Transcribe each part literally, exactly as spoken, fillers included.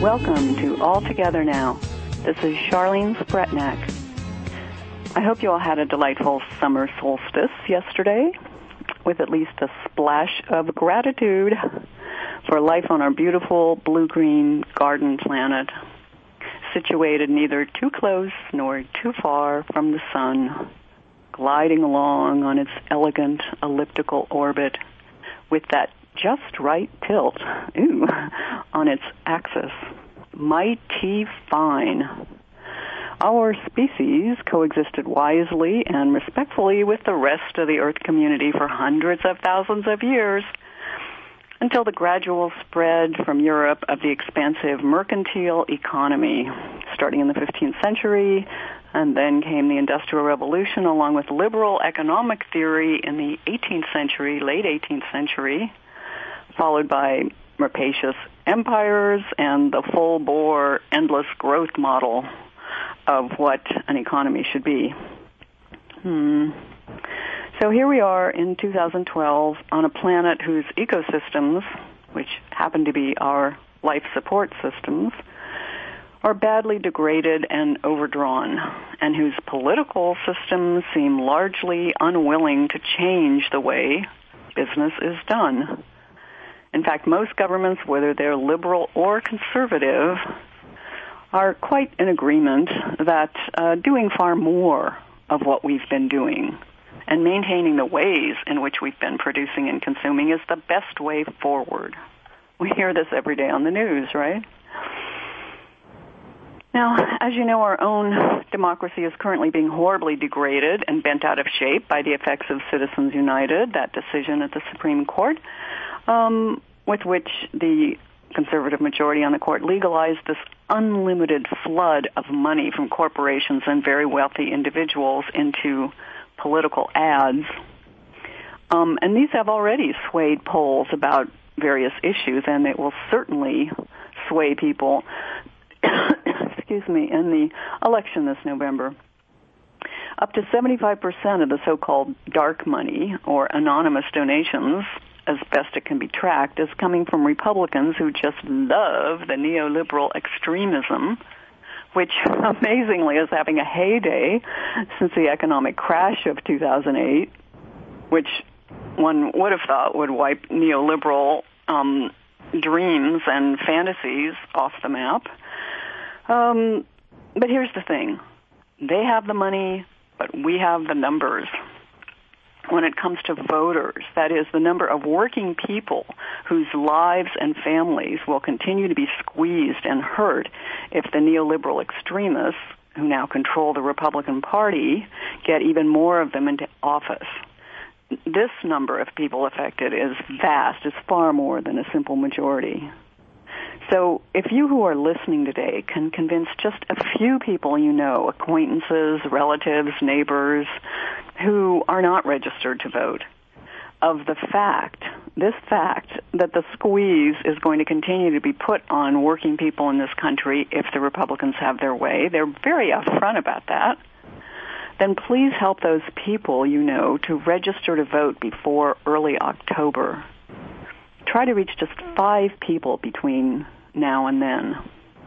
Welcome to All Together Now. This is Charlene Spretnak. I hope you all had a delightful summer solstice yesterday with at least a splash of gratitude for life on our beautiful blue-green garden planet, situated neither too close nor too far from the sun, gliding along on its elegant elliptical orbit with that just right tilt, ooh, on its axis. Mighty fine. Our species coexisted wisely and respectfully with the rest of the Earth community for hundreds of thousands of years until the gradual spread from Europe of the expansive mercantile economy, starting in the fifteenth century, and then came the Industrial Revolution along with liberal economic theory in the eighteenth century, late eighteenth century, followed by rapacious empires and the full-bore, endless growth model of what an economy should be. Hmm. So here we are in two thousand twelve on a planet whose ecosystems, which happen to be our life support systems, are badly degraded and overdrawn, and whose political systems seem largely unwilling to change the way business is done. In fact, most governments, whether they're liberal or conservative, are quite in agreement that uh, doing far more of what we've been doing and maintaining the ways in which we've been producing and consuming is the best way forward. We hear this every day on the news, right? Now, as you know, our own democracy is currently being horribly degraded and bent out of shape by the effects of Citizens United, that decision at the Supreme Court, um, with which the conservative majority on the court legalized this unlimited flood of money from corporations and very wealthy individuals into political ads. Um, and these have already swayed polls about various issues, and it will certainly sway people, excuse me, in the election this November. Up to seventy-five percent of the so-called dark money, or anonymous donations, as best it can be tracked, is coming from Republicans who just love the neoliberal extremism, which amazingly is having a heyday since the economic crash of two thousand eight, which one would have thought would wipe neoliberal um, dreams and fantasies off the map. Um, but here's the thing. They have the money, but we have the numbers. When it comes to voters, that is, the number of working people whose lives and families will continue to be squeezed and hurt if the neoliberal extremists, who now control the Republican Party, get even more of them into office. This number of people affected is vast. It's far more than a simple majority. So if you who are listening today can convince just a few people you know, acquaintances, relatives, neighbors, who are not registered to vote, of the fact, this fact, that the squeeze is going to continue to be put on working people in this country if the Republicans have their way, they're very upfront about that, then please help those people you know to register to vote before early October. Try to reach just five people between now and then.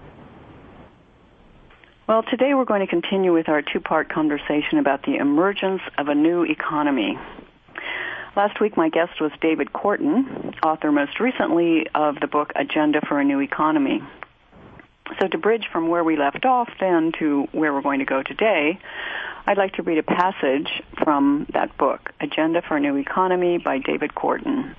Well, today we're going to continue with our two-part conversation about the emergence of a new economy. Last week my guest was David Korten, author most recently of the book Agenda for a New Economy. So to bridge from where we left off then to where we're going to go today, I'd like to read a passage from that book, Agenda for a New Economy by David Korten.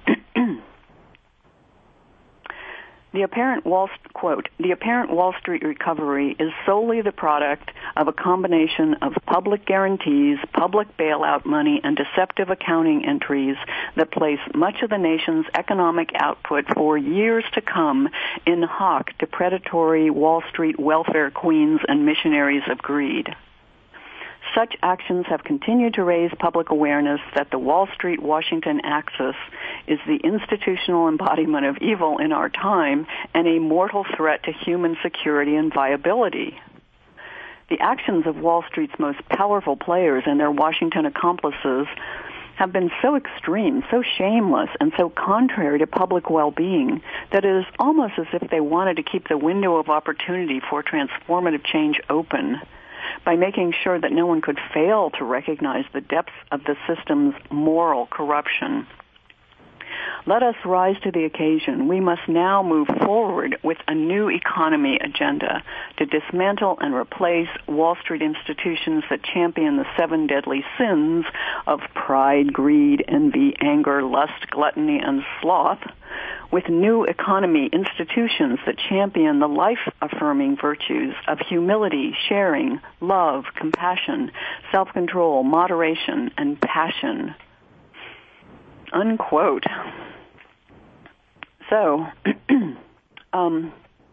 The apparent Wall, quote, the apparent Wall Street recovery is solely the product of a combination of public guarantees, public bailout money, and deceptive accounting entries that place much of the nation's economic output for years to come in hock to predatory Wall Street welfare queens and missionaries of greed. Such actions have continued to raise public awareness that the Wall Street-Washington axis is the institutional embodiment of evil in our time and a mortal threat to human security and viability. The actions of Wall Street's most powerful players and their Washington accomplices have been so extreme, so shameless, and so contrary to public well-being that it is almost as if they wanted to keep the window of opportunity for transformative change open by making sure that no one could fail to recognize the depths of the system's moral corruption. Let us rise to the occasion. We must now move forward with a new economy agenda to dismantle and replace Wall Street institutions that champion the seven deadly sins of pride, greed, envy, anger, lust, gluttony, and sloth, with new economy institutions that champion the life-affirming virtues of humility, sharing, love, compassion, self-control, moderation, and passion. Unquote. So, um,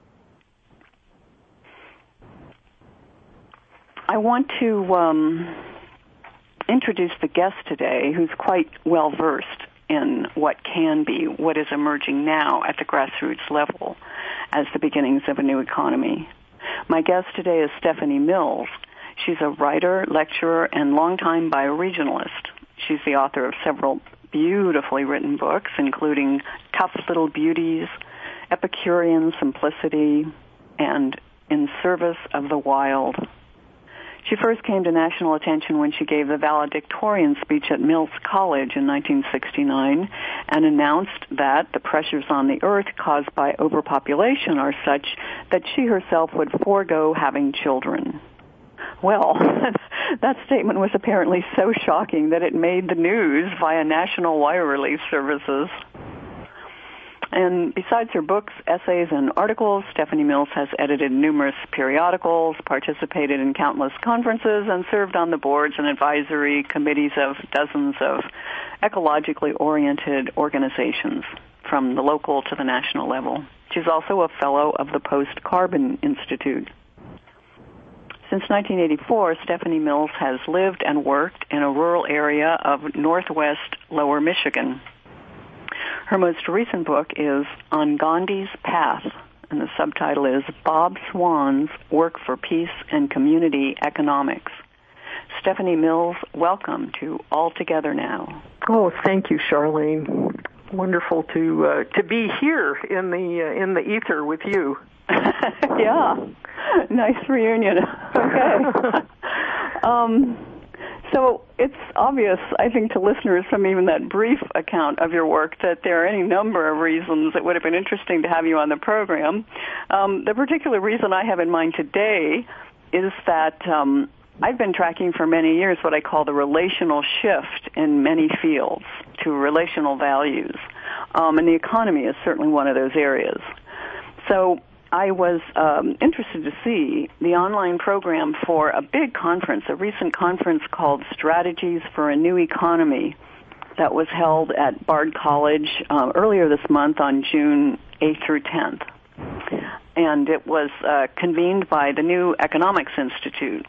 I want to um, introduce the guest today, who's quite well versed in what can be, what is emerging now at the grassroots level as the beginnings of a new economy. My guest today is Stephanie Mills. She's a writer, lecturer, and longtime bioregionalist. She's the author of several beautifully written books, including Tough Little Beauties, Epicurean Simplicity, and In Service of the Wild. She first came to national attention when she gave the valedictorian speech at Mills College in nineteen sixty-nine and announced that the pressures on the earth caused by overpopulation are such that she herself would forego having children. Well, that statement was apparently so shocking that it made the news via national wire release services. And besides her books, essays, and articles, Stephanie Mills has edited numerous periodicals, participated in countless conferences, and served on the boards and advisory committees of dozens of ecologically oriented organizations, from the local to the national level. She's also a fellow of the Post-Carbon Institute. Since nineteen eighty-four, Stephanie Mills has lived and worked in a rural area of northwest Lower Michigan. Her most recent book is On Gandhi's Path, and the subtitle is Bob Swan's Work for Peace and Community Economics. Stephanie Mills, welcome to All Together Now. Oh, thank you, Charlene. Wonderful to uh, to be here in the uh, in the ether with you. Yeah, nice reunion. Okay. um, so it's obvious, I think, to listeners from even that brief account of your work that there are any number of reasons it would have been interesting to have you on the program. Um, the particular reason I have in mind today is that um, I've been tracking for many years what I call the relational shift in many fields to relational values, um, and the economy is certainly one of those areas. So I was um, interested to see the online program for a big conference, a recent conference called Strategies for a New Economy that was held at Bard College uh, earlier this month on June eighth through tenth. And it was uh, convened by the New Economics Institute.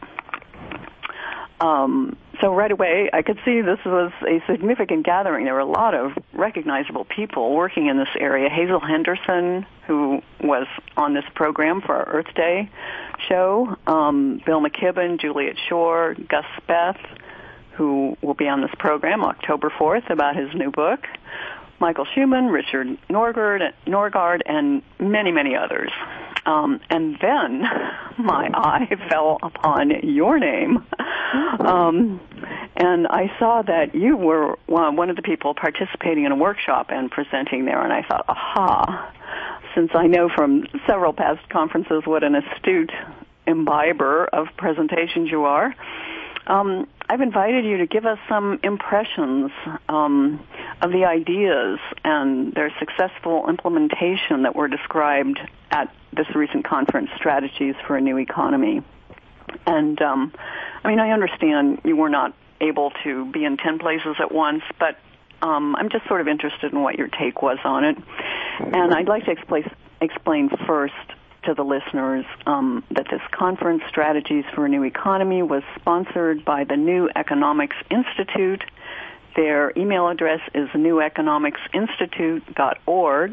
Um, so right away, I could see this was a significant gathering. There were a lot of recognizable people working in this area. Hazel Henderson, who was on this program for our Earth Day show, um, Bill McKibben, Juliet Shore, Gus Speth, who will be on this program October fourth about his new book, Michael Schumann, Richard Norgard, Norgard and many, many others. Um, and then my eye fell upon your name, um, and I saw that you were one of the people participating in a workshop and presenting there, and I thought, aha, since I know from several past conferences what an astute imbiber of presentations you are, um, I've invited you to give us some impressions um, of the ideas and their successful implementation that were described at this recent conference, Strategies for a New Economy. And, um, I mean, I understand you were not able to be in ten places at once, but um, I'm just sort of interested in what your take was on it. And I'd like to explain, explain first to the listeners um, that this conference, Strategies for a New Economy, was sponsored by the New Economics Institute. Their email address is new economics institute dot org,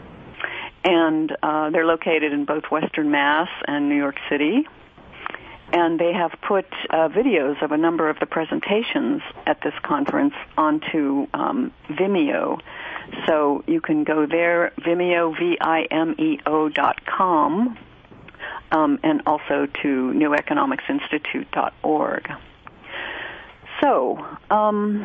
and uh, they're located in both Western Mass and New York City. and they have put uh, videos of a number of the presentations at this conference onto um, Vimeo. So you can go there, Vimeo, V I M E O dot com, um, and also to new economics institute dot org. So, um,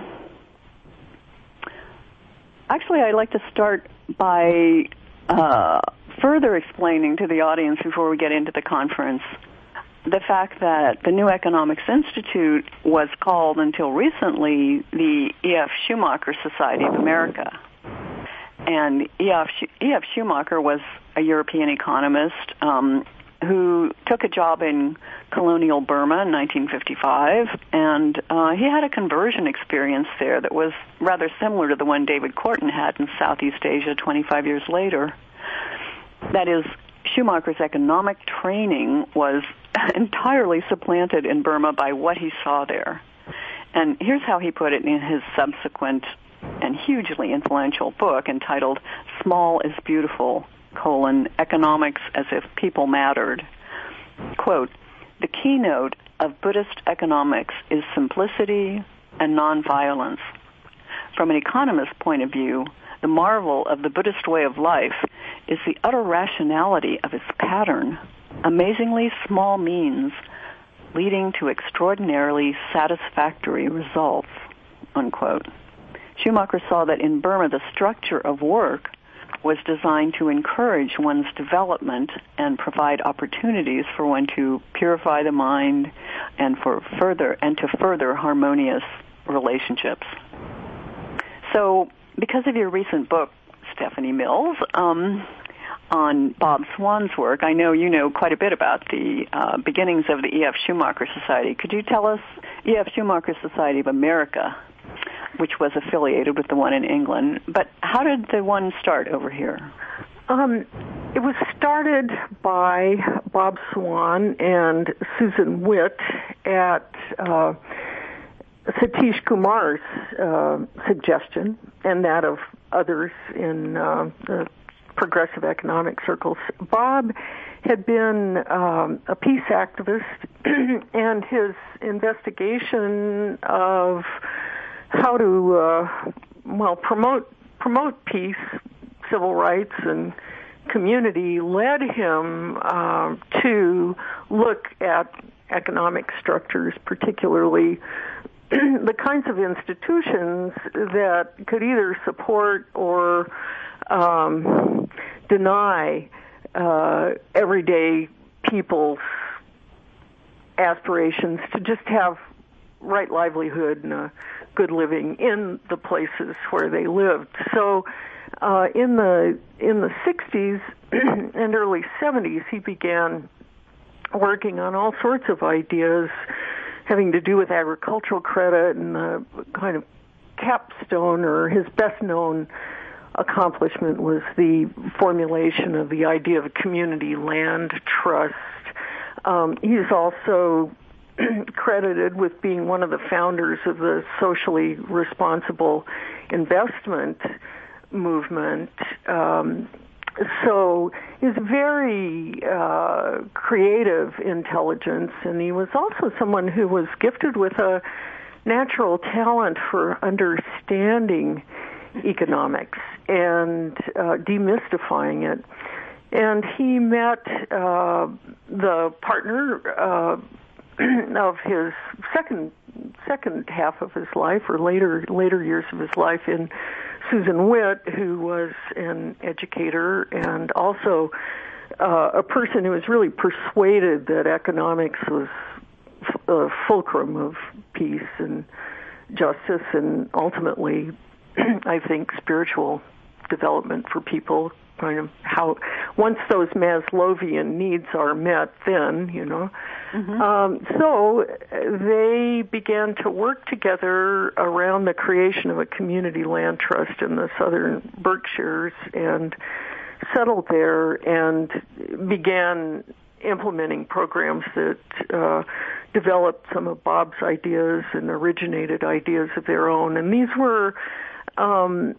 actually, I'd like to start by uh, further explaining to the audience before we get into the conference the fact that the New Economics Institute was called until recently the E F. Schumacher Society of America. And E F. Schumacher was a European economist um, who took a job in colonial Burma in nineteen fifty-five, and uh, he had a conversion experience there that was rather similar to the one David Korten had in Southeast Asia twenty-five years later. That is, Schumacher's economic training was entirely supplanted in Burma by what he saw there. And here's how he put it in his subsequent and hugely influential book entitled Small is Beautiful, colon, Economics as if People Mattered. Quote, the keynote of Buddhist economics is simplicity and nonviolence. From an economist's point of view, the marvel of the Buddhist way of life is the utter rationality of its pattern, amazingly small means leading to extraordinarily satisfactory results, unquote. Schumacher saw that in Burma the structure of work was designed to encourage one's development and provide opportunities for one to purify the mind and for further and to further harmonious relationships. So, because of your recent book, Stephanie Mills, um, on Bob Swann's work, I know you know quite a bit about the uh, beginnings of the E F. Schumacher Society. Could you tell us, E F. Schumacher Society of America, which was affiliated with the one in England, but how did the one start over here? Um, it was started by Bob Swann and Susan Witt at uh, Satish Kumar's uh, suggestion and that of others in uh, the progressive economic circles. Bob had been um, a peace activist, and his investigation of how to uh, well promote promote peace, civil rights, and community led him uh, to look at economic structures, particularly the kinds of institutions that could either support or um, deny uh, everyday people's aspirations to just have right livelihood and a good living in the places where they lived. So uh, in the in the sixties and early seventies, he began working on all sorts of ideas having to do with agricultural credit, and the kind of capstone, or his best-known accomplishment, was the formulation of the idea of a community land trust. Um, he's also credited with being one of the founders of the socially responsible investment movement. Um, so he's very uh, creative intelligence, and he was also someone who was gifted with a natural talent for understanding economics and uh, demystifying it. And he met uh, the partner uh, of his second second half of his life, or later later years of his life, in Susan Witt, who was an educator and also uh, a person who was really persuaded that economics was a fulcrum of peace and justice, and ultimately, I think, spiritual development for people. Kind of how once those Maslowian needs are met, then you know. Mm-hmm. Um, so they began to work together around the creation of a community land trust in the southern Berkshires, and settled there and began implementing programs that uh, developed some of Bob's ideas and originated ideas of their own. And these were um,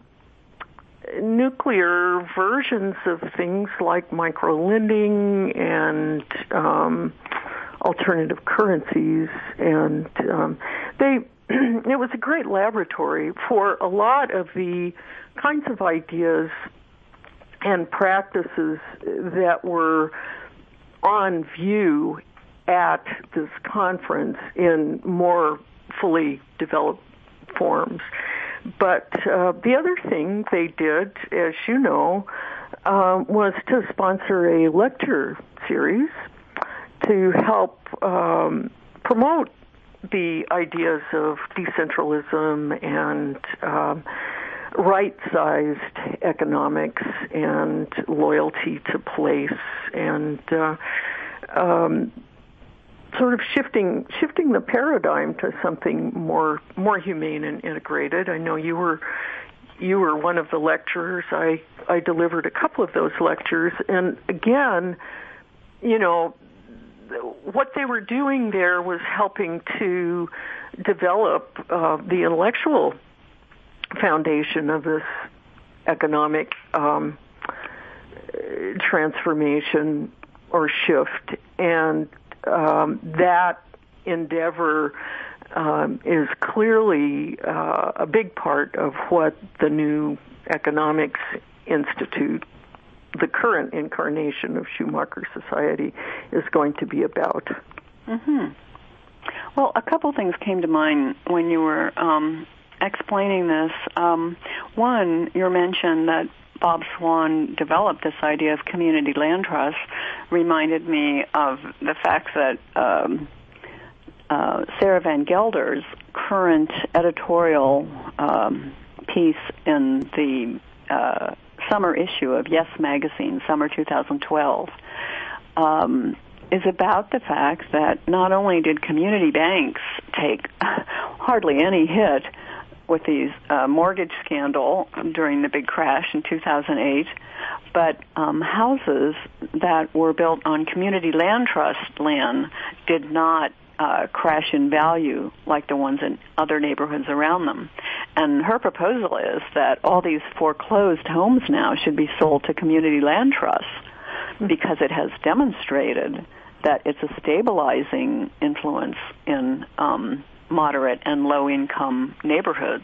nuclear versions of things like microlending and um, alternative currencies, and um, they it was a great laboratory for a lot of the kinds of ideas and practices that were on view at this conference in more fully developed forms. But uh, the other thing they did, as you know, uh, was to sponsor a lecture series to help um, promote the ideas of decentralism and um, right-sized economics and loyalty to place and uh, um, sort of shifting shifting the paradigm to something more more humane and integrated. I know you were you were one of the lecturers. I I delivered a couple of those lectures, and again, you know, what they were doing there was helping to develop uh, the intellectual foundation of this economic um, transformation or shift, and um, that endeavor um, is clearly uh, a big part of what the new Economics Institute, the current incarnation of Schumacher Society, is going to be about. Mm-hmm. Well, a couple things came to mind when you were um, explaining this. Um, one, your mention that Bob Swan developed this idea of community land trust reminded me of the fact that um, uh, Sarah Van Gelder's current editorial um, piece in the uh, summer issue of Yes Magazine, summer two thousand twelve, um, is about the fact that not only did community banks take hardly any hit with these uh, mortgage scandal during the big crash in two thousand eight, but um, houses that were built on community land trust land did not uh, crash in value like the ones in other neighborhoods around them. And her proposal is that all these foreclosed homes now should be sold to community land trusts because it has demonstrated that it's a stabilizing influence in um, moderate and low-income neighborhoods.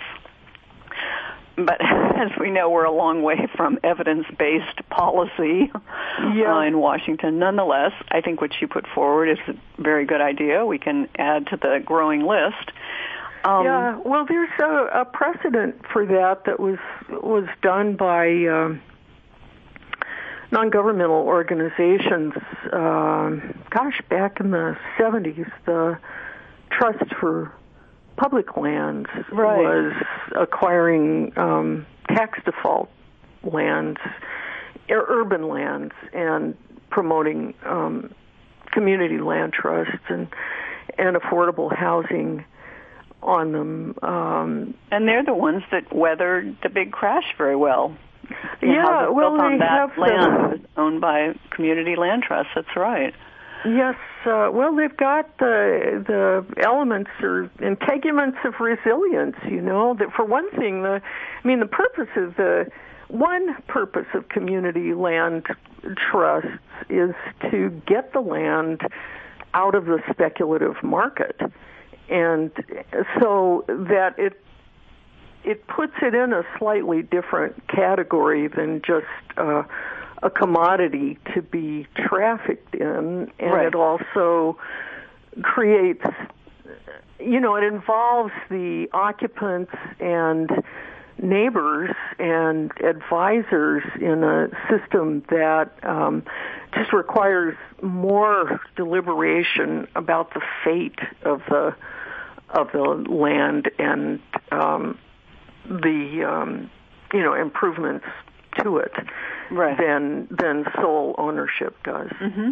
But as we know, we're a long way from evidence-based policy yeah. uh, in Washington. Nonetheless, I think what you put forward is a very good idea. We can add to the growing list. Um, yeah, well, there's a, a precedent for that that was was done by um, non-governmental organizations. Um, gosh, back in the seventies, the Trust for Public Lands right. was acquiring um, tax default lands, er, urban lands, and promoting um, community land trusts and and affordable housing on them. Um, and they're the ones that weathered the big crash very well. The yeah, well, built on they that have land the, was owned by community land trusts. That's right. Yes, uh, well, they've got the the elements or integuments of resilience. You know, that for one thing, the I mean, the purpose of the one purpose of community land trusts is to get the land out of the speculative market, and so that it it puts it in a slightly different category than just uh, a commodity to be trafficked in, and right. it also creates, you know, it involves the occupants and neighbors and advisors in a system that um, just requires more deliberation about the fate of the of the land and um, the um, you know improvements to it right. than than sole ownership does. Mm-hmm.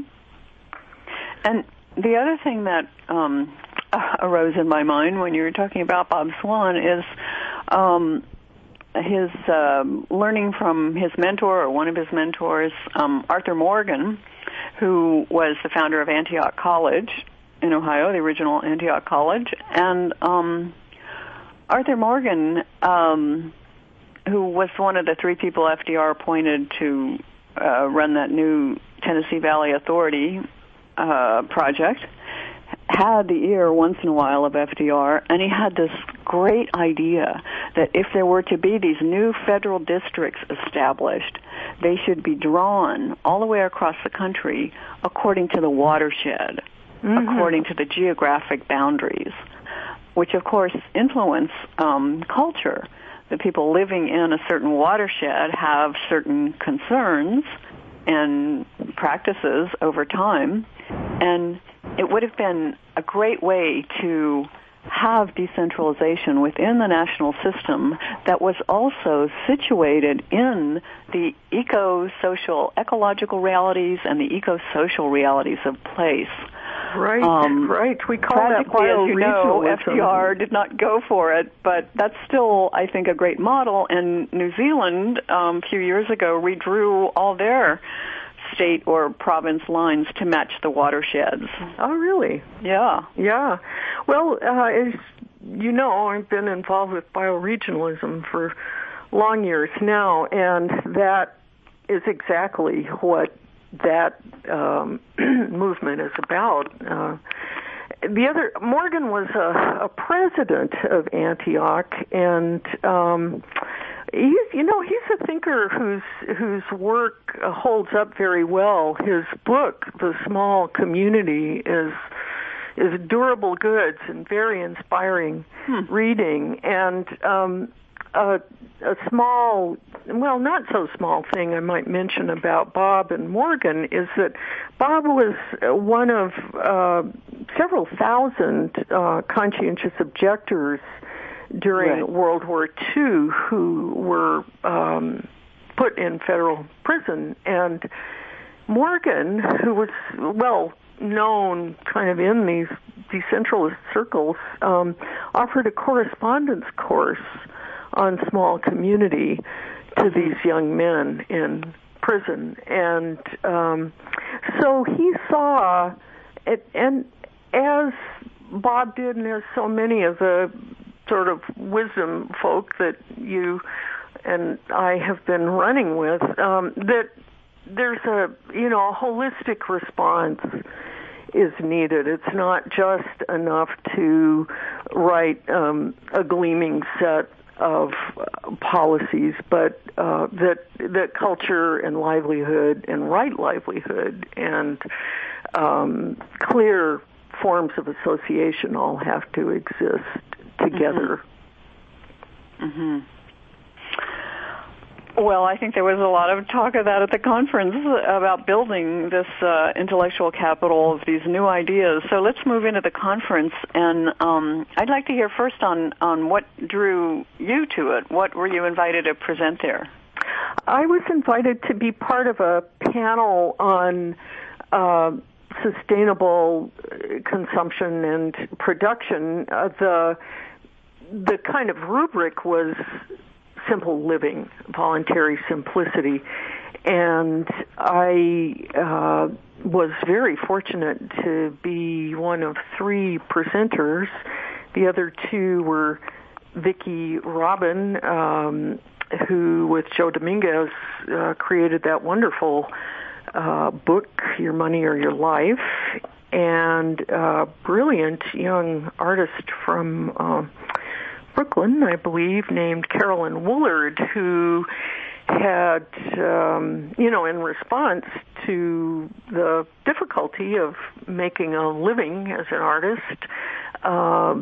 And the other thing that um, arose in my mind when you were talking about Bob Swan is um, his um, learning from his mentor or one of his mentors, um, Arthur Morgan, who was the founder of Antioch College in Ohio, the original Antioch College, and um, Arthur Morgan. Um, who was one of the three people F D R appointed to uh, run that new Tennessee Valley Authority uh, project. had the ear once in a while of F D R, and he had this great idea that if there were to be these new federal districts established, they should be drawn all the way across the country according to the watershed, mm-hmm. according to the geographic boundaries, which of course influence um, culture. The people living in a certain watershed have certain concerns and practices over time, and it would have been a great way to have decentralization within the national system that was also situated in the eco-social, ecological realities and the eco-social realities of place. Right, um, right. We call that bioregionalism. As you know, F D R did not go for it, but that's still, I think, a great model. And New Zealand, um, a few years ago, redrew all their state or province lines to match the watersheds. Oh, really? Yeah. Yeah. Well, uh, as you know, I've been involved with bioregionalism for long years now, and that is exactly what that um, movement is about. Uh, the other, Morgan was a, a president of Antioch, and um, he's, you know, he's a thinker whose whose work holds up very well. His book, The Small Community, is is durable goods and very inspiring hmm. reading. And um, a, a small, well, not so small thing I might mention about Bob and Morgan is that Bob was one of uh, several thousand uh, conscientious objectors during right. World War Two who were um, put in federal prison. And Morgan, who was well known kind of in these decentralist circles, um, offered a correspondence course on small community to these young men in prison. And um, so he saw it, and as Bob did, and as so many of the sort of wisdom folk that you and I have been running with, um, that there's a, you know, a holistic response is needed. It's not just enough to write um, a gleaming set of uh, policies, but uh, that that culture and livelihood and right livelihood and um, clear forms of association all have to exist together. Mm-hmm. Mm-hmm. Well, I think there was a lot of talk of that at the conference about building this uh, intellectual capital of these new ideas. So let's move into the conference, and um, I'd like to hear first on, on what drew you to it. What were you invited to present there? I was invited to be part of a panel on uh, sustainable consumption and production. Uh, the the kind of rubric was simple living, voluntary simplicity. And I uh, was very fortunate to be one of three presenters. The other two were Vicki Robin, um, who with Joe Dominguez uh, created that wonderful uh, book, Your Money or Your Life, and a brilliant young artist from uh, Brooklyn, I believe, named Carolyn Woolard, who had, um, you know, in response to the difficulty of making a living as an artist, uh,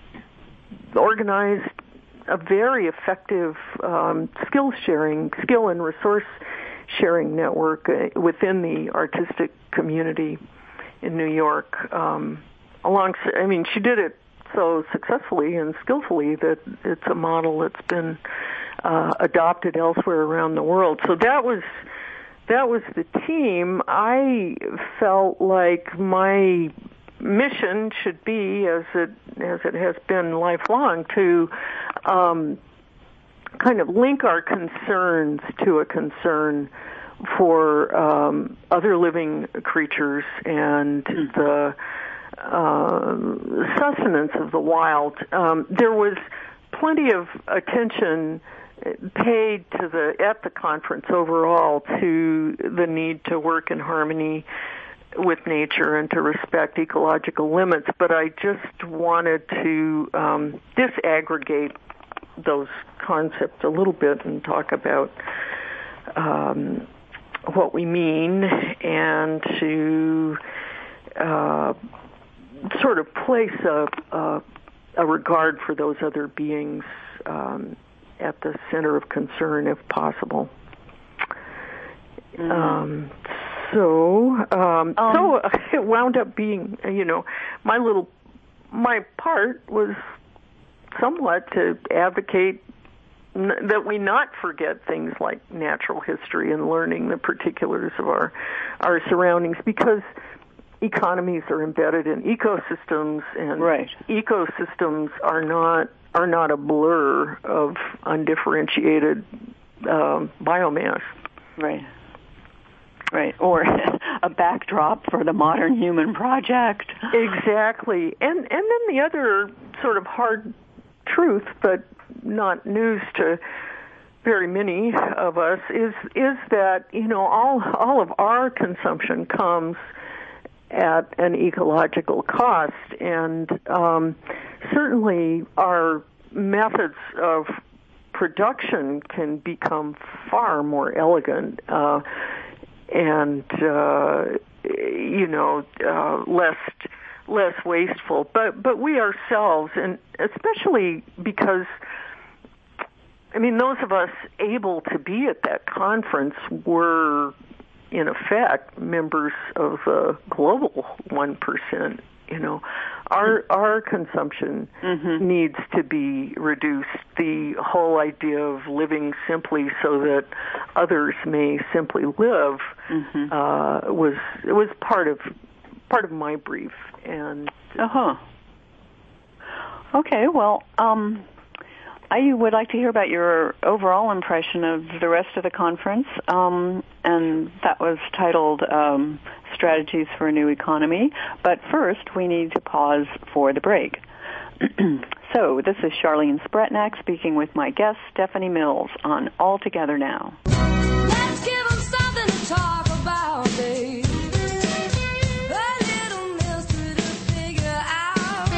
organized a very effective um, skill sharing, skill and resource sharing network uh, within the artistic community in New York. Um, along, I mean, she did it so successfully and skillfully that it's a model that's been uh, adopted elsewhere around the world. So that was that was the team. I felt like my mission should be, as it as it has been lifelong, to um, kind of link our concerns to a concern for um, other living creatures and the Uh, sustenance of the wild. Um, there was plenty of attention paid to the at the conference overall to the need to work in harmony with nature and to respect ecological limits, but I just wanted to um, disaggregate those concepts a little bit and talk about um, what we mean, and to uh, sort of place a, a, a regard for those other beings um, at the center of concern, if possible. Mm-hmm. Um, so, um, um, so it wound up being, you know, my little, my part was somewhat to advocate n- that we not forget things like natural history and learning the particulars of our our surroundings, because economies are embedded in ecosystems, and right. ecosystems are not are not a blur of undifferentiated um, biomass. Right. Right, or a backdrop for the modern human project. Exactly. And and then the other sort of hard truth, but not news to very many of us, is is that, you know, all all of our consumption comes at an ecological cost, and um, certainly our methods of production can become far more elegant uh, and uh, you know uh, less less wasteful. But but we ourselves, and especially because, I mean, those of us able to be at that conference were, in effect, members of the global one percent. You know, our our consumption mm-hmm. needs to be reduced. The whole idea of living simply so that others may simply live mm-hmm. uh, was it was part of part of my brief. And uh huh. Okay, well, um, I would like to hear about your overall impression of the rest of the conference, um, and that was titled um, Strategies for a New Economy. But first, we need to pause for the break. So, this is Charlene Spretnak speaking with my guest, Stephanie Mills, on All Together Now. Let's give them something to talk about, babe. A little mystery to figure out.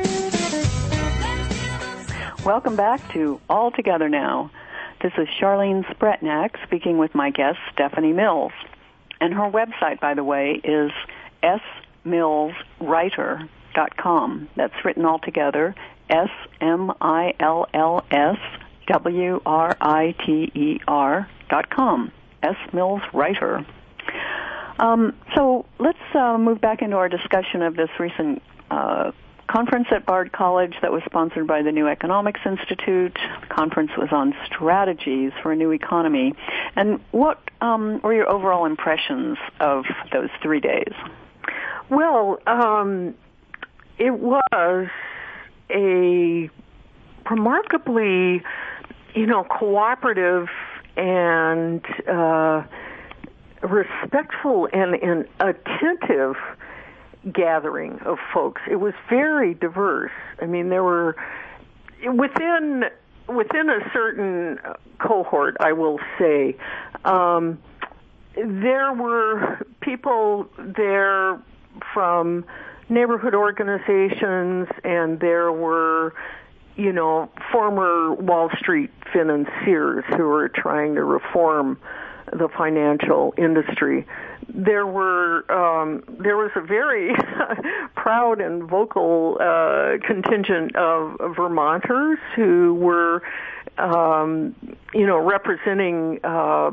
Welcome back to All Together Now. This is Charlene Spretnak speaking with my guest, Stephanie Mills. And her website, by the way, is s mills writer dot com. That's written all together, S M I L L S W R I T E R dot com, S. Mills Writer. Um, so let's uh, move back into our discussion of this recent uh, conference at Bard College that was sponsored by the New Economics Institute. The conference was on strategies for a new economy. And what um, were your overall impressions of those three days? Well, um, it was a remarkably, you know, cooperative and uh, respectful and, and attentive gathering of folks. It was very diverse. I mean, there were within within a certain cohort, I will say, um, there were people there from neighborhood organizations, and there were, you know, former Wall Street financiers who were trying to reform the financial industry. There were um, there was a very proud and vocal uh, contingent of, of Vermonters who were, um, you know, representing uh,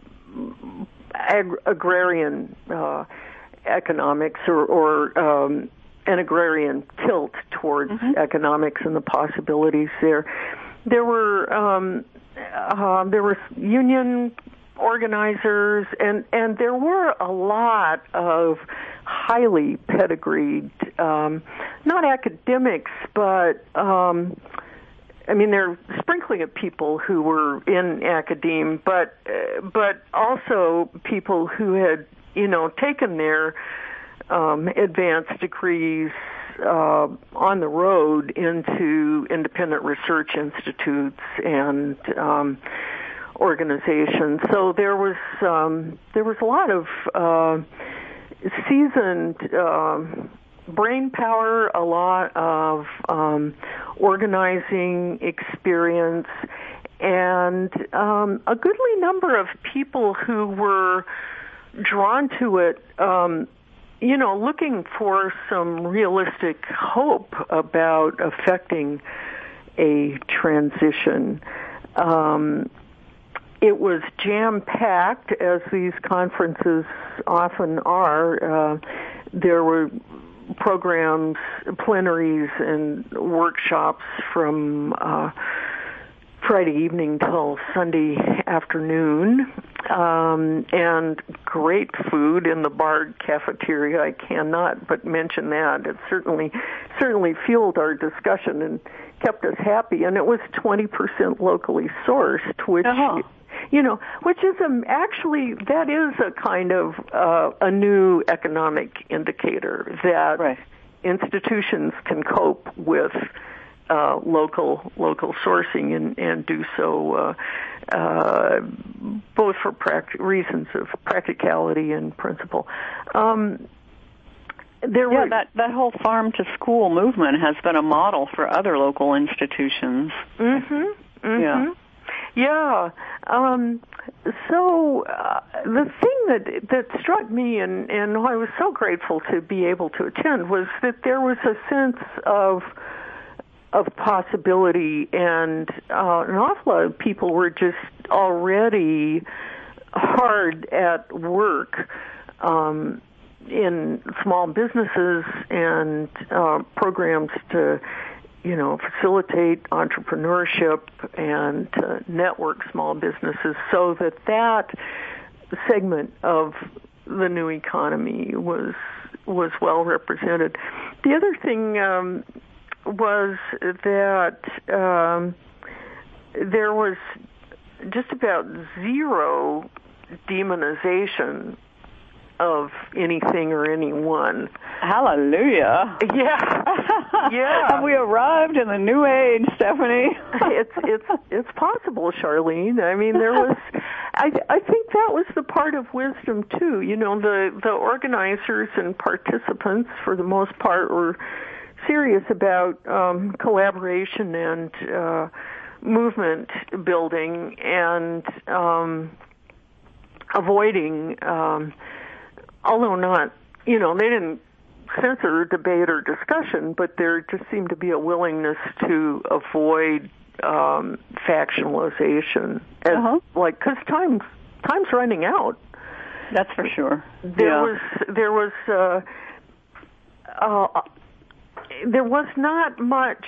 ag- agrarian uh, economics or, or um, an agrarian tilt towards mm-hmm. economics and the possibilities there. There were um, uh, there were union organizers, and, and there were a lot of highly pedigreed, um, not academics, but um, I mean, they're sprinkling of people who were in academia, but uh, but also people who had, you know, taken their um, advanced degrees uh, on the road into independent research institutes and um, organizations. So there was um, there was a lot of uh, seasoned um, brain power, a lot of um, organizing experience, and um, a goodly number of people who were drawn to it, um, you know, looking for some realistic hope about affecting a transition. Um, it was jam-packed, as these conferences often are. Uh, there were programs, plenaries, and workshops from uh, Friday evening till Sunday afternoon, um, and great food in the Bard cafeteria. I cannot but mention that. It certainly certainly fueled our discussion and kept us happy. And it was twenty percent locally sourced, which uh-huh. you know, which is a, actually that is a kind of uh, a new economic indicator that right. institutions can cope with Uh, local local sourcing and, and do so uh, uh, both for pract- reasons of practicality and principle. Um, there yeah, were, that that whole farm to school movement has been a model for other local institutions. Mm-hmm. Mm-hmm. Yeah. Yeah. Um, so uh, the thing that that struck me, and, and I was so grateful to be able to attend, was that there was a sense of of possibility, and uh, an awful lot of people were just already hard at work um, in small businesses and uh, programs to, you know, facilitate entrepreneurship and to network small businesses, so that that segment of the new economy was was well represented. The other thing um, was that um, there was just about zero demonization of anything or anyone. Hallelujah. Yeah. Yeah. Have we arrived in the new age, Stephanie? it's it's it's possible, Charlene. I mean, there was I I think that was the part of wisdom too. You know, the the organizers and participants for the most part were serious about um, collaboration and uh, movement building and um, avoiding, um, although not, you know, they didn't censor debate or discussion, but there just seemed to be a willingness to avoid um, factionalization, as, uh-huh. like, because time's time's running out. That's for sure. There yeah. was there was. Uh, uh, There was not much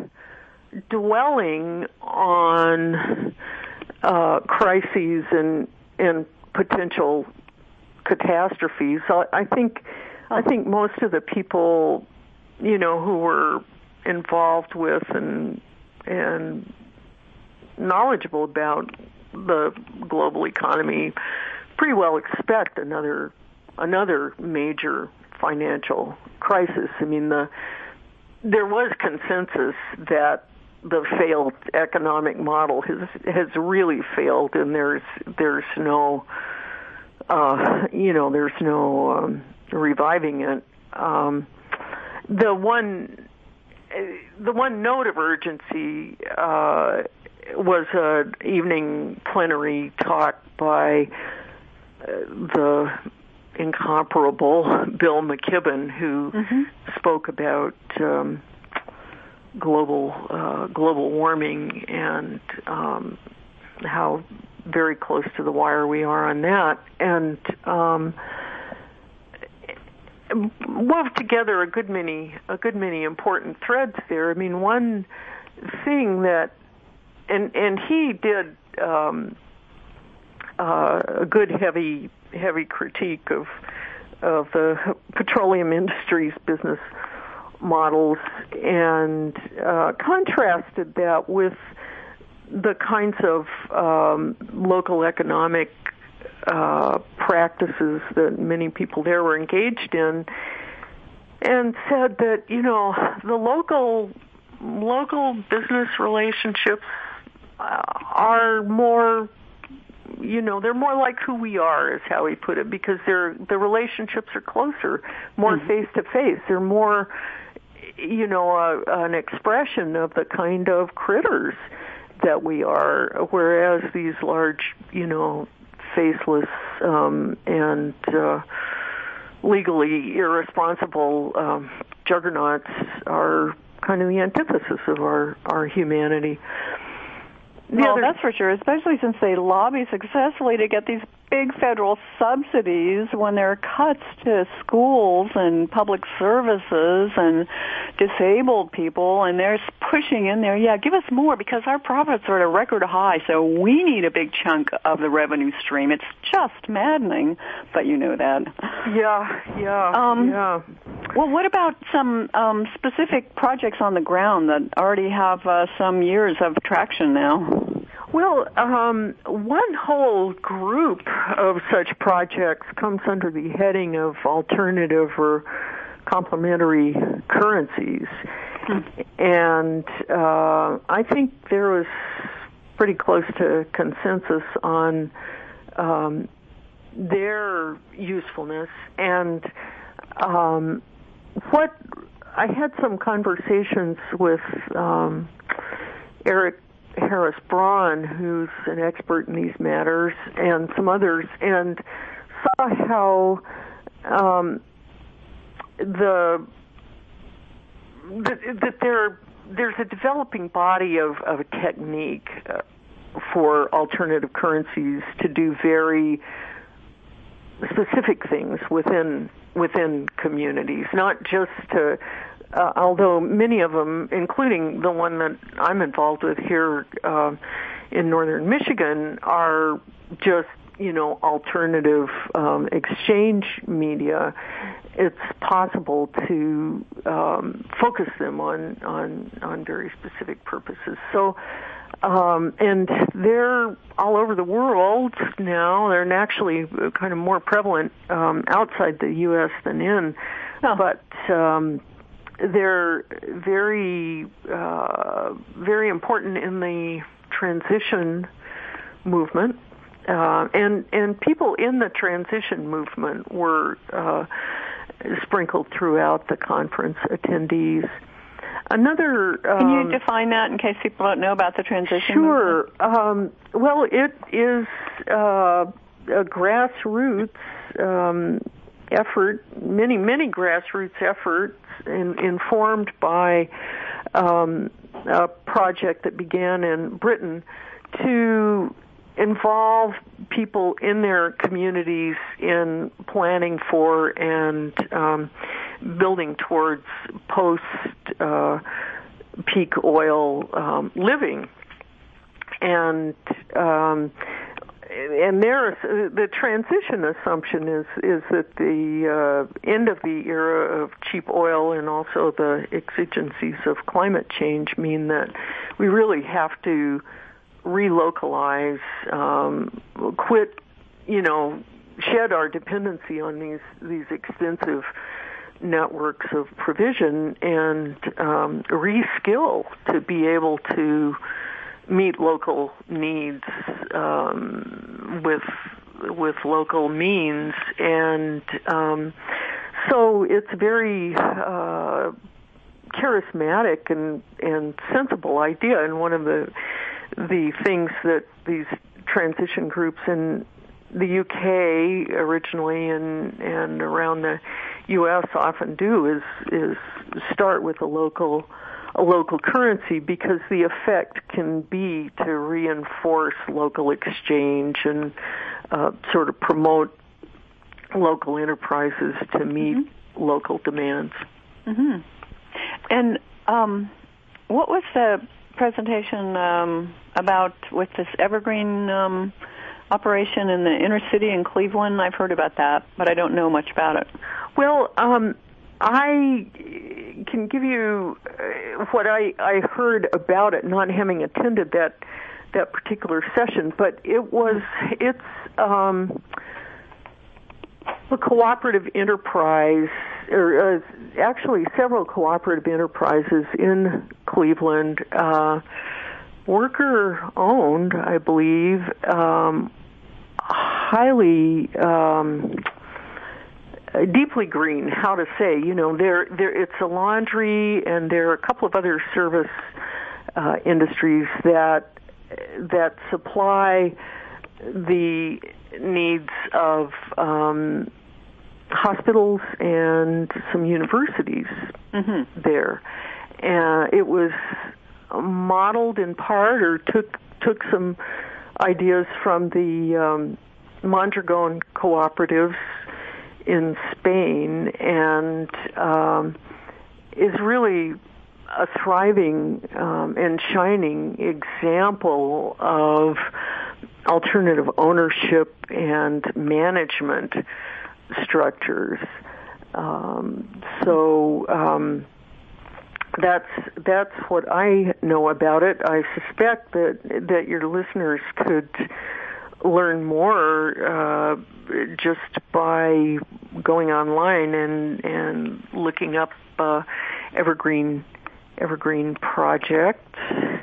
dwelling on uh, crises and and potential catastrophes. So I think I think most of the people, you know, who were involved with and and knowledgeable about the global economy pretty well expect another another major financial crisis. I mean, the there was consensus that the failed economic model has has really failed, and there's there's no uh, you know there's no um, reviving it. Um, the one the one note of urgency uh, was an evening plenary talk by uh, the incomparable Bill McKibben, who mm-hmm. spoke about um, global uh, global warming and um, how very close to the wire we are on that, and um, wove together a good many a good many important threads there. I mean, one thing that, and and he did um, uh, a good heavy. heavy critique of of the petroleum industry's business models, and uh, contrasted that with the kinds of um, local economic uh, practices that many people there were engaged in, and said that, you know, the local local business relationships uh, are more you know, they're more like who we are, is how he put it, because they're the relationships are closer, more face to face. They're more, you know, uh, an expression of the kind of critters that we are, whereas these large, you know, faceless um, and uh, legally irresponsible um, juggernauts are kind of the antithesis of our, our humanity. The well, other, that's for sure, especially since they lobby successfully to get these big federal subsidies when there are cuts to schools and public services and disabled people, and they're pushing in there, yeah, give us more because our profits are at a record high, so we need a big chunk of the revenue stream. It's just maddening, but you know that. Yeah, yeah, um, yeah. Well, what about some um, specific projects on the ground that already have uh, some years of traction now? Well, um, one whole group of such projects comes under the heading of alternative or complementary currencies. Hmm. And uh, I think there was pretty close to consensus on um, their usefulness. And um, what I had some conversations with um, Eric Harris Braun, who's an expert in these matters, and some others, and saw how um, the that, that there there's a developing body of, of a technique uh, for alternative currencies to do very specific things within within communities, not just to. Uh, although many of them, including the one that I'm involved with here uh, in northern Michigan, are just, you know, alternative um, exchange media, it's possible to um, focus them on, on, on very specific purposes. So, um, and they're all over the world now. They're actually kind of more prevalent um, outside the U S than in, oh. but um, they're very, uh, very important in the transition movement, uh, and and people in the transition movement were uh, sprinkled throughout the conference attendees. Another, um, can you define that in case people don't know about the transition sure. movement? Um, well, it is uh, a grassroots um, effort, many many grassroots efforts. In, informed by um, a project that began in Britain to involve people in their communities in planning for and um, building towards post uh, peak oil um, living. And um, And there, the transition assumption is is that the uh, end of the era of cheap oil and also the exigencies of climate change mean that we really have to relocalize, um, quit, you know, shed our dependency on these these extensive networks of provision and um, reskill to be able to meet local needs um, with with local means, and um, so it's very uh, charismatic and and sensible idea. And one of the the things that these transition groups in the U K originally and and around the U S often do is is start with a local. a local currency, because the effect can be to reinforce local exchange and uh, sort of promote local enterprises to meet mm-hmm. local demands. Mm-hmm. And um, what was the presentation um, about with this Evergreen um, operation in the inner city in Cleveland? I've heard about that, but I don't know much about it. Well, um, I can give you what I, I heard about it, not having attended that that particular session, but it was it's um, a cooperative enterprise, or uh, actually several cooperative enterprises in Cleveland, uh, worker owned, I believe, um, highly um, deeply green. How to say? You know, there there it's a laundry, and there are a couple of other service uh, industries that that supply the needs of um, hospitals and some universities mm-hmm. there. And it was modeled in part, or took took some ideas from the um, Mondragon cooperatives in Spain, and um, is really a thriving um, and shining example of alternative ownership and management structures. Um, so um, that's that's what I know about it. I suspect that that your listeners could learn more uh, just by going online and and looking up uh, Evergreen Evergreen Project.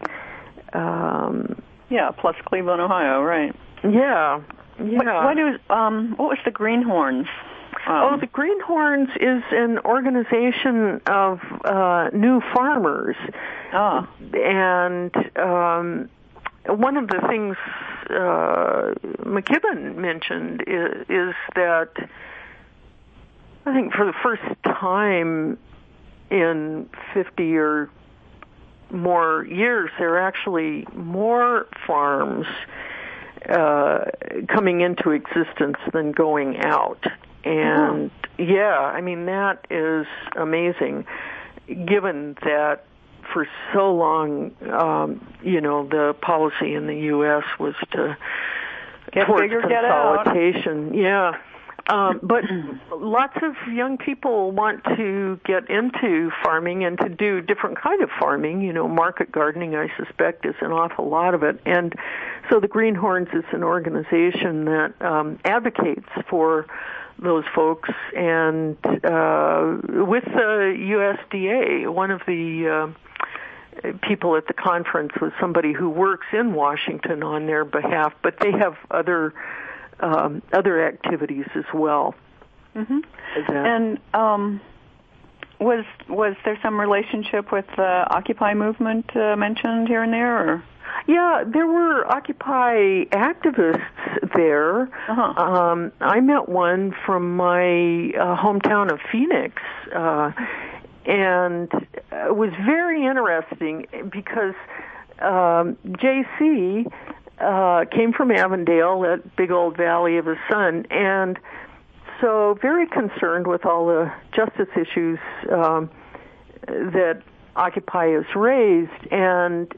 Um, yeah, plus Cleveland, Ohio, right? Yeah, yeah. What, what is um? What was the Greenhorns? Um, oh, the Greenhorns is an organization of uh, new farmers. Ah. And um, one of the things uh, McKibben mentioned is, is that I think for the first time in fifty or more years, there are actually more farms uh, coming into existence than going out. And oh. yeah, I mean, that is amazing, given that for so long, um, you know, the policy in the U S was to get towards bigger, consolidation. Get out. Yeah. Um, but lots of young people want to get into farming and to do different kind of farming. You know, market gardening, I suspect, is an awful lot of it. And so the Greenhorns is an organization that um, advocates for those folks. And uh, with the U S D A, one of the uh, people at the conference was somebody who works in Washington on their behalf, but they have other Um, other activities as well. Mm-hmm. And um, was was there some relationship with the Occupy movement uh, mentioned here and there? Or? Yeah, there were Occupy activists there. Uh-huh. Um, I met one from my uh, hometown of Phoenix, uh, and it was very interesting because um, J C Uh, came from Avondale, that big old valley of the sun, and so very concerned with all the justice issues um, that Occupy has raised, and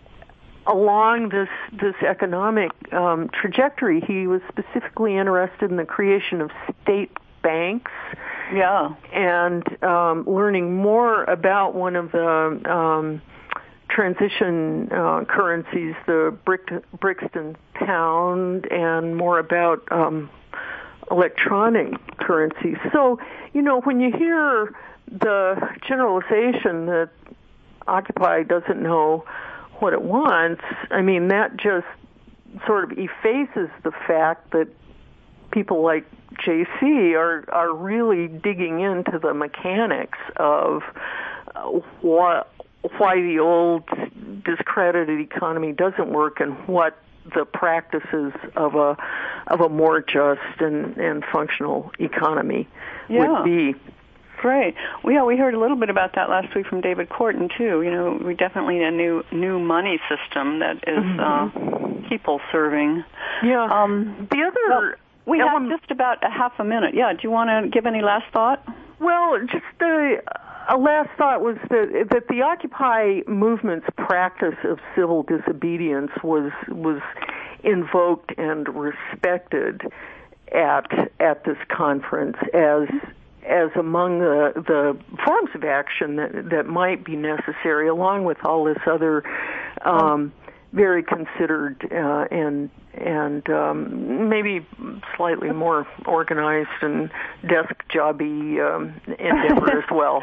along this this economic um, trajectory, he was specifically interested in the creation of state banks. Yeah, and um, learning more about one of the um, transition uh, currencies, the Brick, Brixton pound, and more about um, electronic currencies. So, you know, when you hear the generalization that Occupy doesn't know what it wants, I mean, that just sort of effaces the fact that people like J C are, are really digging into the mechanics of uh, what why the old discredited economy doesn't work and what the practices of a of a more just and, and functional economy yeah. would be. Great. Well, yeah, we heard a little bit about that last week from David Korten too. You know, we definitely need a new new money system that is mm-hmm. uh, people serving. Yeah. Um, the other well, we element, have just about a half a minute. Yeah. Do you want to give any last thought? Well, just the. A last thought was that that the Occupy movement's practice of civil disobedience was was invoked and respected at at this conference as as among the the forms of action that that might be necessary, along with all this other um, very considered uh, and and um, maybe slightly more organized and desk jobby um, endeavor as well.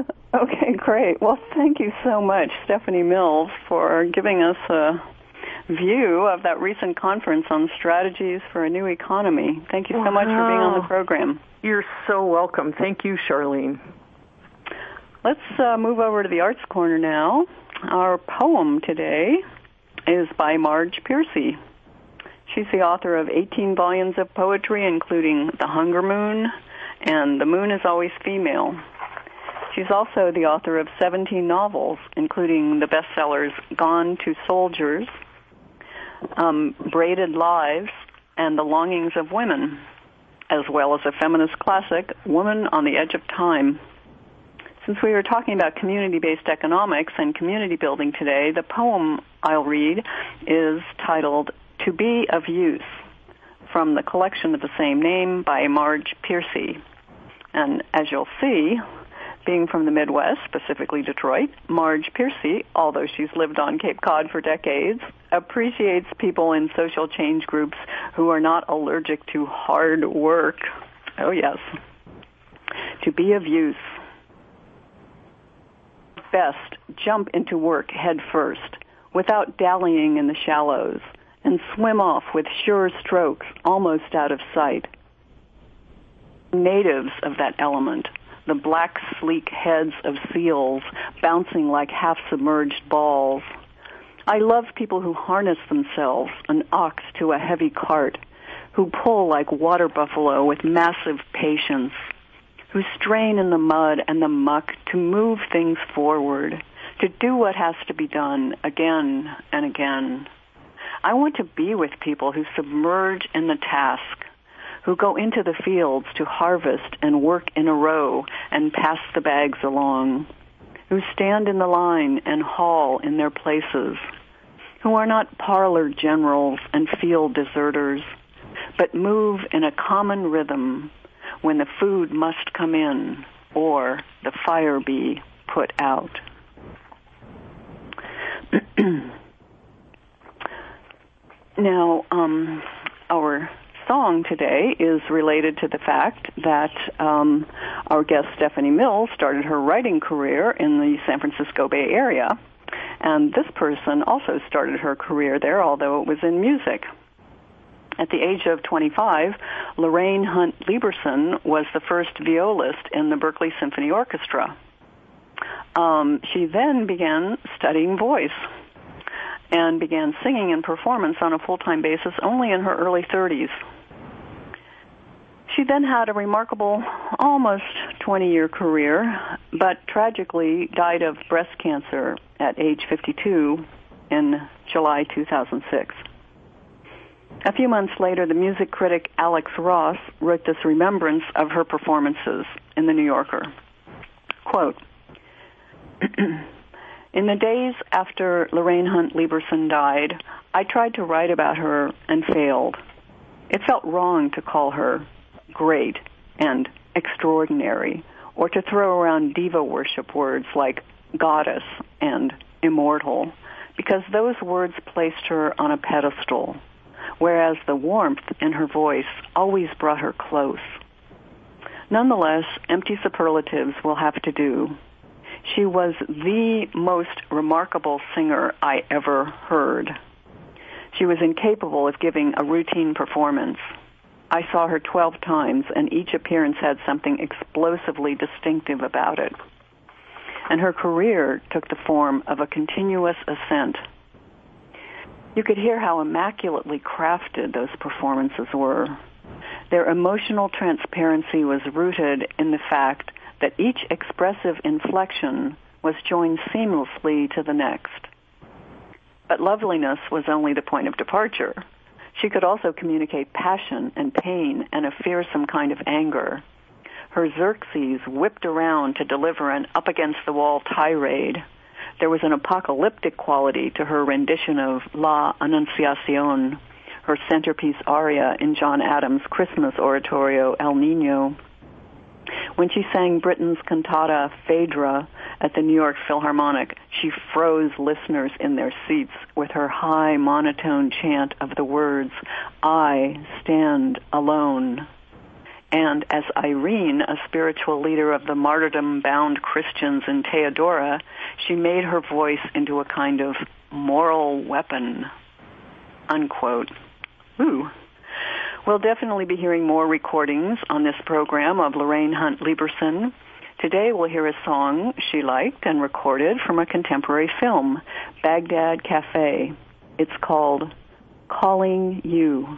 Okay, great. Well, thank you so much, Stephanie Mills, for giving us a view of that recent conference on strategies for a new economy. Thank you so wow. much for being on the program. You're so welcome. Thank you, Charlene. Let's uh, move over to the Arts Corner now. Our poem today is by Marge Piercy. She's the author of eighteen volumes of poetry, including The Hunger Moon and The Moon is Always Female. She's also the author of seventeen novels, including the bestsellers Gone to Soldiers, um, Braided Lives, and The Longings of Women, as well as a feminist classic, Woman on the Edge of Time. Since we were talking about community-based economics and community building today, the poem I'll read is titled To Be of Use, from the collection of the same name by Marge Piercy. And as you'll see, being from the Midwest, specifically Detroit, Marge Piercy, although she's lived on Cape Cod for decades, appreciates people in social change groups who are not allergic to hard work. Oh, yes. To be of use. Best, jump into work head first, without dallying in the shallows, and swim off with sure strokes almost out of sight. Natives of that element, the black, sleek heads of seals bouncing like half-submerged balls. I love people who harness themselves, an ox to a heavy cart, who pull like water buffalo with massive patience, who strain in the mud and the muck to move things forward, to do what has to be done again and again. I want to be with people who submerge in the task, who go into the fields to harvest and work in a row and pass the bags along, who stand in the line and haul in their places, who are not parlor generals and field deserters, but move in a common rhythm when the food must come in or the fire be put out. Now, um, our song today is related to the fact that um, our guest Stephanie Mills started her writing career in the San Francisco Bay Area, and this person also started her career there, although it was in music. At the age of twenty-five, Lorraine Hunt Lieberson was the first violist in the Berkeley Symphony Orchestra. Um, she then began studying voice and began singing and performance on a full-time basis only in her early thirties. She then had a remarkable, almost twenty-year career, but tragically died of breast cancer at age fifty-two in July two thousand six. A few months later, the music critic Alex Ross wrote this remembrance of her performances in The New Yorker. Quote, "In the days after Lorraine Hunt Lieberson died, I tried to write about her and failed. It felt wrong to call her great and extraordinary, or to throw around diva worship words like goddess and immortal, because those words placed her on a pedestal, whereas the warmth in her voice always brought her close. Nonetheless, empty superlatives will have to do. She was the most remarkable singer I ever heard. She was incapable of giving a routine performance. I saw her twelve times, and each appearance had something explosively distinctive about it. And her career took the form of a continuous ascent. You could hear how immaculately crafted those performances were. Their emotional transparency was rooted in the fact that each expressive inflection was joined seamlessly to the next. But loveliness was only the point of departure. She could also communicate passion and pain and a fearsome kind of anger. Her Xerxes whipped around to deliver an up-against-the-wall tirade. There was an apocalyptic quality to her rendition of La Annunciación, her centerpiece aria in John Adams' Christmas oratorio El Niño. When she sang Britten's cantata Phaedra at the New York Philharmonic, she froze listeners in their seats with her high monotone chant of the words, I stand alone. And as Irene, a spiritual leader of the martyrdom-bound Christians in Theodora, she made her voice into a kind of moral weapon. unquote. Ooh. We'll definitely be hearing more recordings on this program of Lorraine Hunt Lieberson. Today we'll hear a song she liked and recorded from a contemporary film, Baghdad Cafe. It's called Calling You.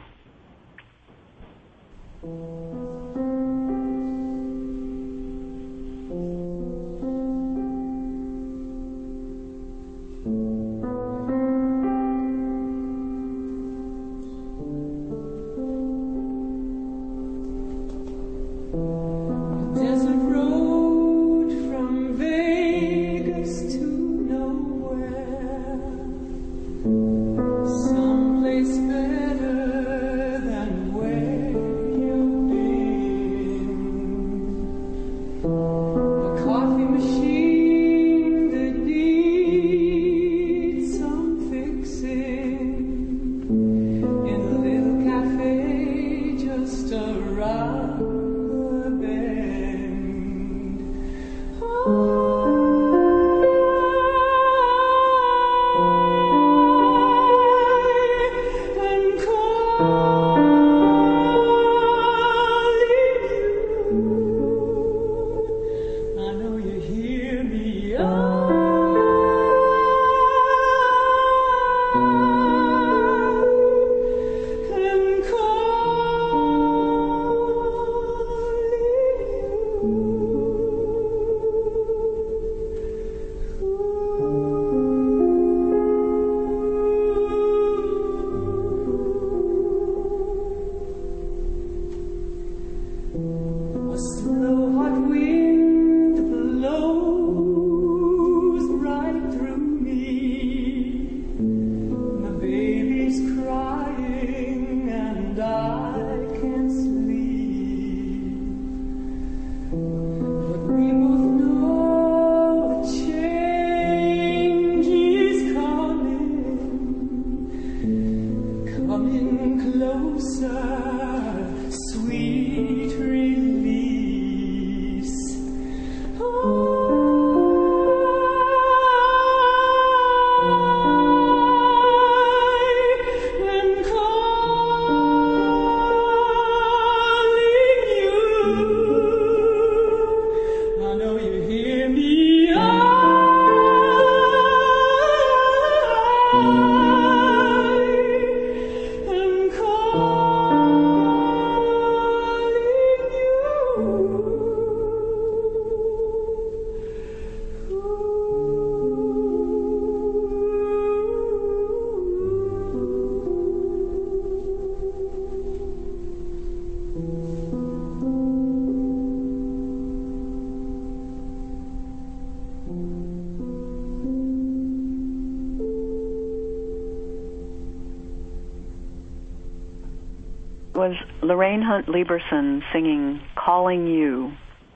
Was Lorraine Hunt Lieberson singing Calling You.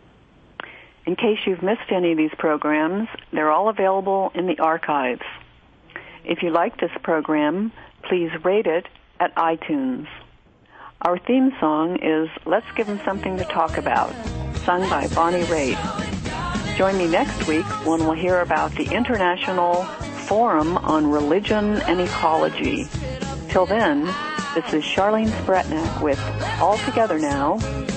In case you've missed any of these programs, they're all available in the archives. If you like this program, please rate it at iTunes. Our theme song is Let's Give 'Em Something to Talk About, sung by Bonnie Raitt. Join me next week when we'll hear about the International Forum on Religion and Ecology. Till then, this is Charlene Spretnak with All Together Now.